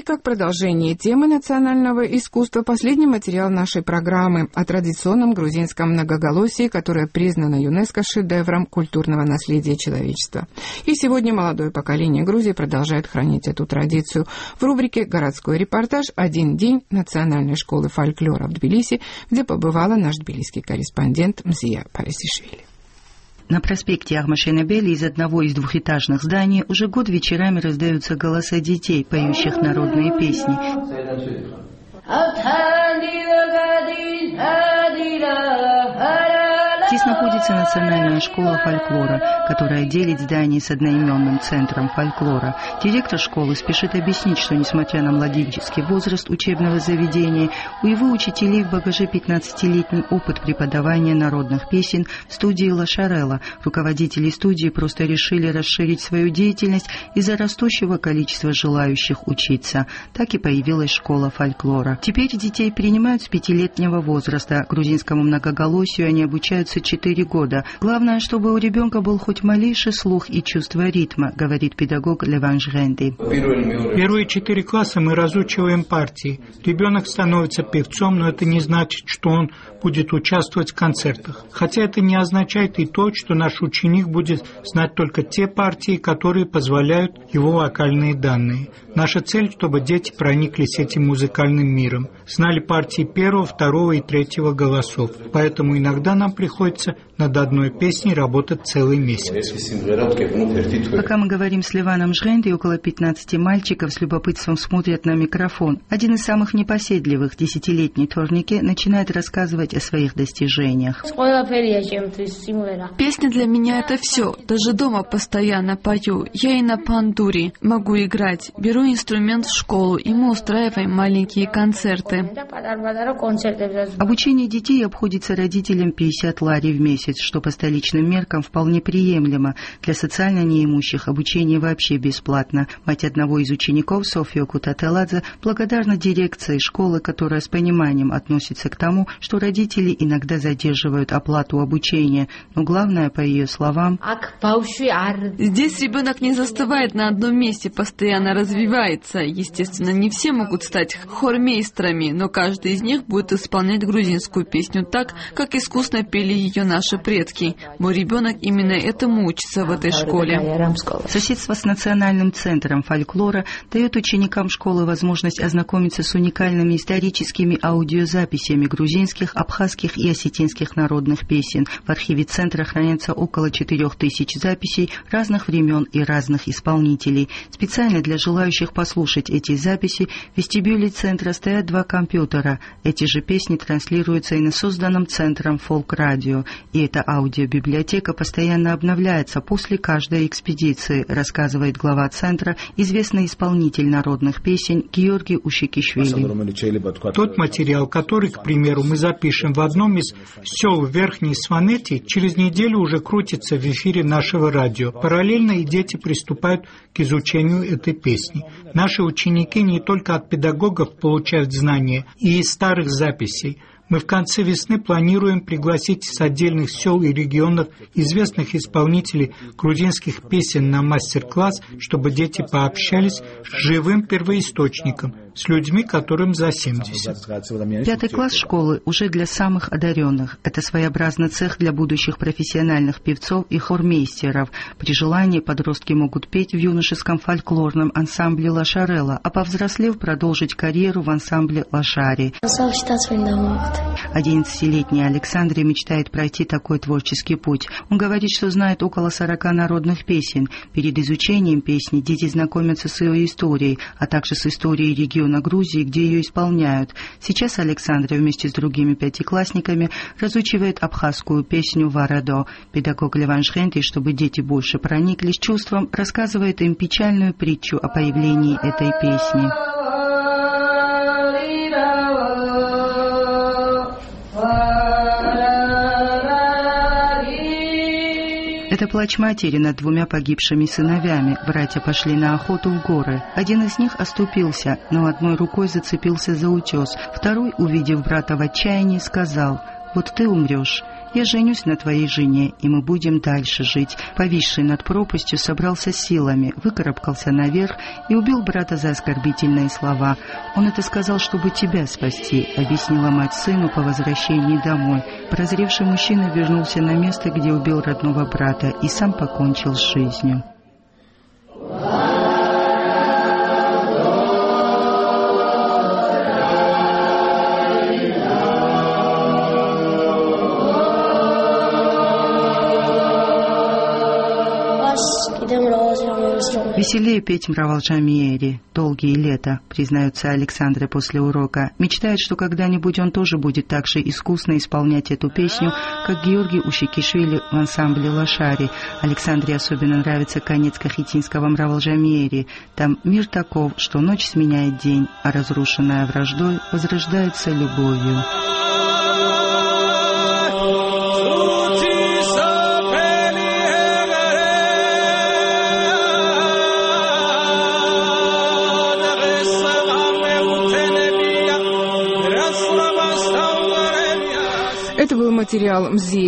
как продолжение темы национального искусства, последний материал нашей программы о традиционном грузинском многоголосии, которое признано ЮНЕСКО шедевром культурного наследия человечества. И сегодня молодое поколение Грузии продолжает хранить эту традицию. В рубрике «Городской репортаж» один день Национальной школы фольклора в Тбилиси, где побывала наш тбилисский корреспондент Мзия Парисишвили. На проспекте Ахмашенебели из одного из двухэтажных зданий уже год вечерами раздаются голоса детей, поющих народные песни. Здесь находится Национальная школа фольклора, которая делит здание с одноименным центром фольклора. Директор школы спешит объяснить, что, несмотря на младенческий возраст учебного заведения, у его учителей в багаже 15-летний опыт преподавания народных песен в студии Лашарелла. Руководители студии просто решили расширить свою деятельность из-за растущего количества желающих учиться. Так и появилась школа фольклора. Теперь детей принимают с 5-летнего возраста. Грузинскому многоголосию они обучаются 4 года. Главное, чтобы у ребенка был хоть малейший слух и чувство ритма, говорит педагог Леван Жренди. Первые 4 класса мы разучиваем партии. Ребенок становится певцом, но это не значит, что он будет участвовать в концертах. Хотя это не означает и то, что наш ученик будет знать только те партии, которые позволяют его вокальные данные. Наша цель, чтобы дети прониклись этим музыкальным миром, знали партии 1, 2 и 3 голосов. Поэтому иногда нам приходится над одной песней работать целый месяц. Пока мы говорим с Леваном Жренди, около 15 мальчиков с любопытством смотрят на микрофон. Один из самых непоседливых, 10-летний Торнике, начинает рассказывать о своих достижениях. Песня для меня — это все. Даже дома постоянно пою. Я и на пандуре могу играть. Беру инструмент в школу, и мы устраиваем маленькие концерты. Обучение детей обходится родителям 50 лари в месяц, что по столичным меркам вполне приемлемо. Для социально неимущих обучение вообще бесплатно. Мать одного из учеников, София Кутателадзе, благодарна дирекции школы, которая с пониманием относится к тому, что родители иногда задерживают оплату обучения. Но главное, по ее словам, здесь ребенок не застывает на одном месте, постоянно развивается. Естественно, не все могут стать хормейстрами, но каждый из них будет исполнять грузинскую песню так, как искусно пели ее наши предки. Мой ребенок именно этому учится в этой школе. Соседство с Национальным центром фольклора дает ученикам школы возможность ознакомиться с уникальными историческими аудиозаписями грузинских, абхазских и осетинских народных песен. В архиве центра хранятся около 4000 записей разных времен и разных исполнителей. Специально для желающих послушать эти записи в вестибюле центра стоят 2 компьютера. Эти же песни транслируются и на созданном центром фолк-радио. И эта аудиобиблиотека постоянно обновляется после каждой экспедиции, рассказывает глава центра, известный исполнитель народных песен Георгий Ушикишвили. Тот материал, который, к примеру, мы запишем в одном из сел в Верхней Сванети, через неделю уже крутится в эфире нашего радио. Параллельно и дети приступают к изучению этой песни. Наши ученики не только от педагогов получают знания и из старых записей. Мы в конце весны планируем пригласить с отдельных сел и регионов известных исполнителей грузинских песен на мастер-класс, чтобы дети пообщались с живым первоисточником, с людьми, которым за 70. 5 класс школы уже для самых одаренных. Это своеобразный цех для будущих профессиональных певцов и хормейстеров. При желании подростки могут петь в юношеском фольклорном ансамбле Лашарелла, а повзрослев продолжить карьеру в ансамбле Лашари. 11-летний Александр мечтает пройти такой творческий путь. Он говорит, что знает около 40 народных песен. Перед изучением песни дети знакомятся с ее историей, а также с историей региона Грузии, где ее исполняют. Сейчас Александр вместе с другими 5-классниками разучивает абхазскую песню «Варадо». Педагог Леван Жренди, чтобы дети больше прониклись чувством, рассказывает им печальную притчу о появлении этой песни. Это плач матери над 2 погибшими сыновьями. Братья пошли на охоту в горы. Один из них оступился, но одной рукой зацепился за утес. Второй, увидев брата в отчаянии, сказал: «Вот ты умрешь, Я женюсь на твоей жене, и мы будем дальше жить». Повисший над пропастью собрался силами, выкарабкался наверх и убил брата за оскорбительные слова. «Он это сказал, чтобы тебя спасти», — объяснила мать сыну по возвращении домой. Прозревший мужчина вернулся на место, где убил родного брата, и сам покончил с жизнью. Веселее петь Мравалджамиери долгие лета, признается Александра после урока. Мечтает, что когда-нибудь он тоже будет так же искусно исполнять эту песню, как Георгий Ушикишвили в ансамбле Лошари. Александре особенно нравится конец кахетинского Мравалджамиери. Там мир таков, что ночь сменяет день, а разрушенная враждой возрождается любовью. Это был материал «Мзи»